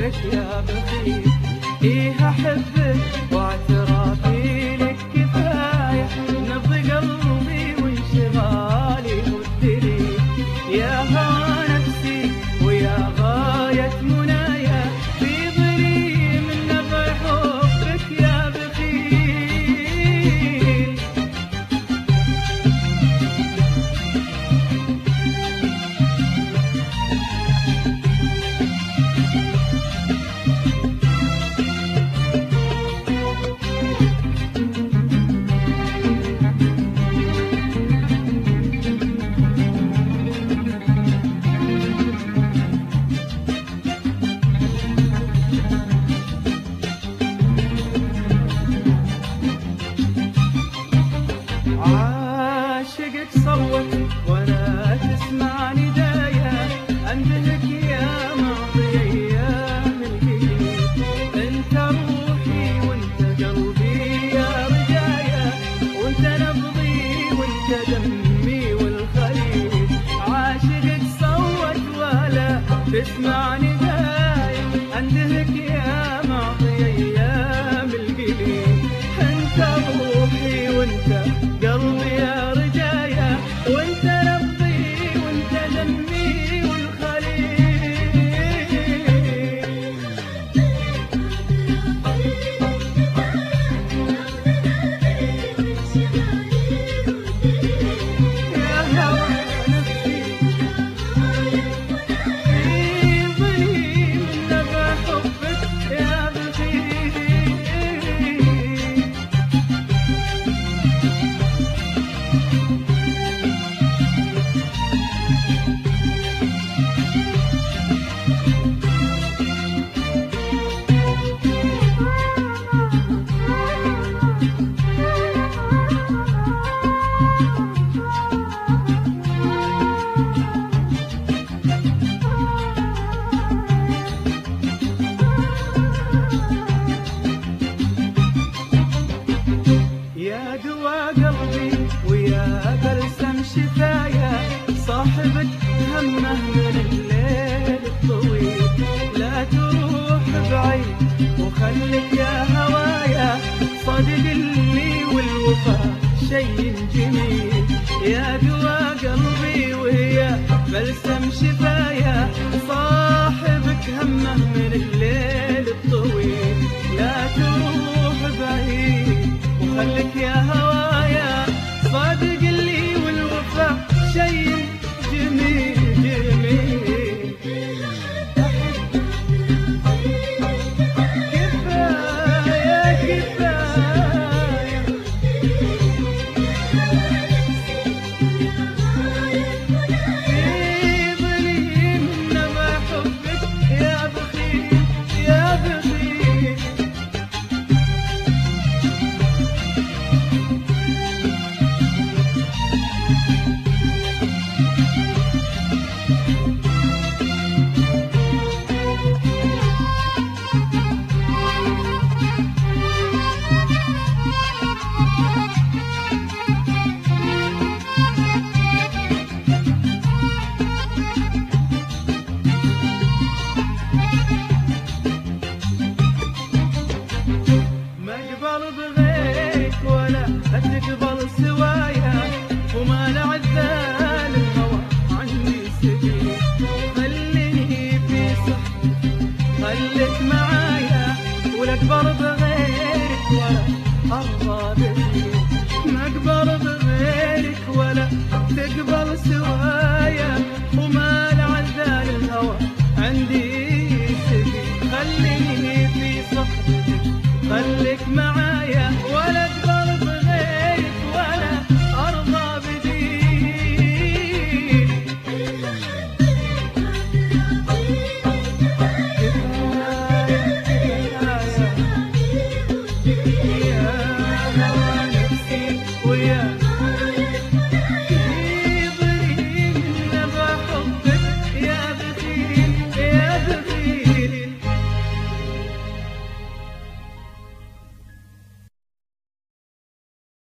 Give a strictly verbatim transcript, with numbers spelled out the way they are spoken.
حبك يا بخيل. إيه أحبك واعترافي لك كفاية، نبض قلبي وانشغالي والدليل. يا هوى نفسي ويا غاية منايا، في ظلي من نبع حبك يا بخيل. عاشقك صوت وانا تسمع ندايا، اندهك يا ماضي ايام الجيل. انت روحي وانت قلبي يا رجايا، وانت نبضي وانت دمي والخليل. عاشقك صوت ولا تسمع ندايا، اندهك يا ماضي ايام الجيل. انت روحي وانت قلبي يا رجايا، وانت نبضي وانت دمي والخليل. يا هوى نفسي في ظلي من نبع حبك يا بخيل. يا دوا قلبي ويا بلسم شفايا، صاحبك همه من الليل الطويل. لا تروح بعيد وخليك يا هوايا، صدق اللي والوفا شيء جميل. يا دوا قلبي ويا بلسم شفايا، صاحبك همه من الليل الطويل. لا تروح بعيد وخليك يا هوايا، صادق اللي والوفا شيء جميل جميل. كفاية كفاية في ظلي من نبع حبك يا بخيل يا بخيل. ما اقبل بغيرك ولا تقبل سوايا، وما لعذال الهوى عني سبيل. خليني في صحبك خليك معايا، ولا اقبل بغيرك ولا ارضى بك. ما اقبل بغيرك ولا تقبل سوايا، وما لعذال الهوى عندي سبيل. خليني في صحبك خليك معايا.